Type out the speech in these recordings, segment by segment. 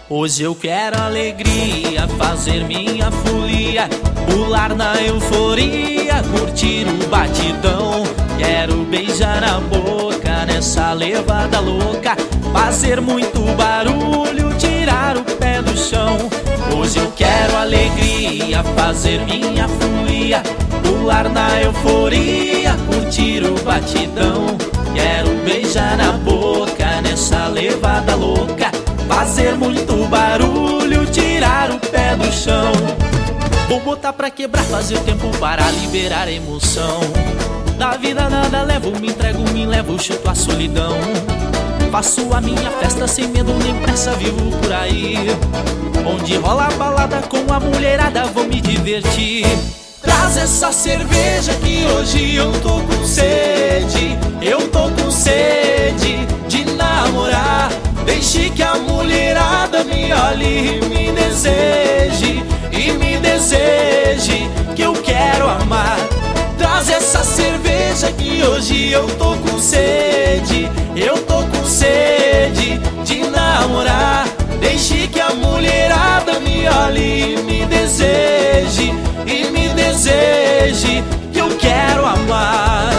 Hoje eu quero alegria, fazer minha folia, pular na euforia, curtir o batidão. Quero beijar na boca nessa levada louca, fazer muito barulho, tirar o pé do chão. Hoje eu quero alegria, fazer minha folia, pular na euforia, curtir o batidão. Quero beijar na boca nessa levada louca, fazer muito barulho, tirar o pé do chão. Vou botar pra quebrar, fazer o tempo para liberar a emoção. Da vida nada levo, me entrego, me levo, chuto a solidão. Faço a minha festa sem medo nem pressa, vivo por aí. Onde rola a balada com a mulherada, vou me divertir. Traz essa cerveja que hoje eu tô com sede. Eu tô com sede de namorar. Deixe que a mulherada me olhe e me deseje. E me deseje, que eu quero amar. Traz essa cerveja que hoje eu tô com sede. Eu tô com sede de namorar. Deixe que a mulherada me olhe e me deseje. E me deseje, que eu quero amar.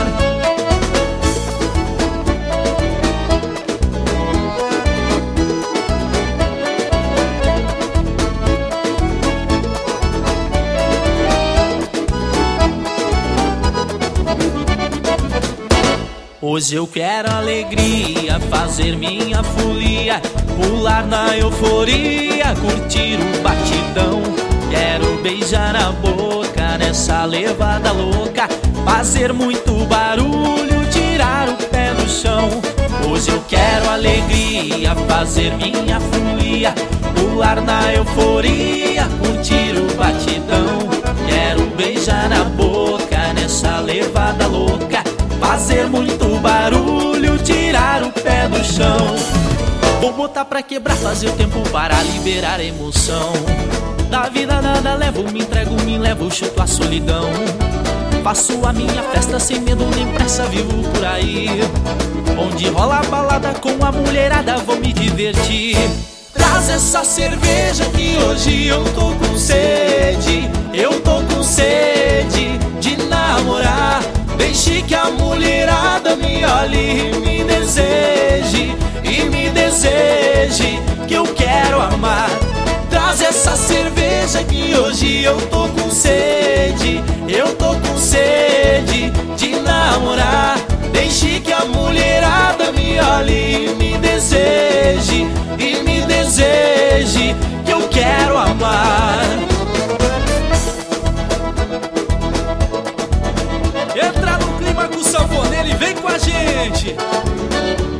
Hoje eu quero alegria, fazer minha folia, pular na euforia, curtir o batidão. Quero beijar na boca nessa levada louca, fazer muito barulho, tirar o pé do chão. Hoje eu quero alegria, fazer minha folia, pular na euforia, curtir o batidão. Quero beijar na boca nessa levada louca, fazer muito barulho, tirar o pé do chão. Vou botar pra quebrar, fazer o tempo para liberar a emoção. Da vida nada levo, me entrego, me levo, chuto a solidão. Faço a minha festa sem medo nem pressa, vivo por aí. Onde rola a balada com a mulherada, vou me divertir. Traz essa cerveja que hoje eu tô com sede. Eu tô com sede de namorar. Deixe que a mulherada me olhe e me deseje. E me deseje, que eu quero amar. Traz essa cerveja que hoje eu tô com sede. Eu tô com sede de namorar. Deixe que a mulherada me olhe e me deseje. E me deseje, que eu quero amar. Entra no clima com o sanfoneiro e vem com a gente.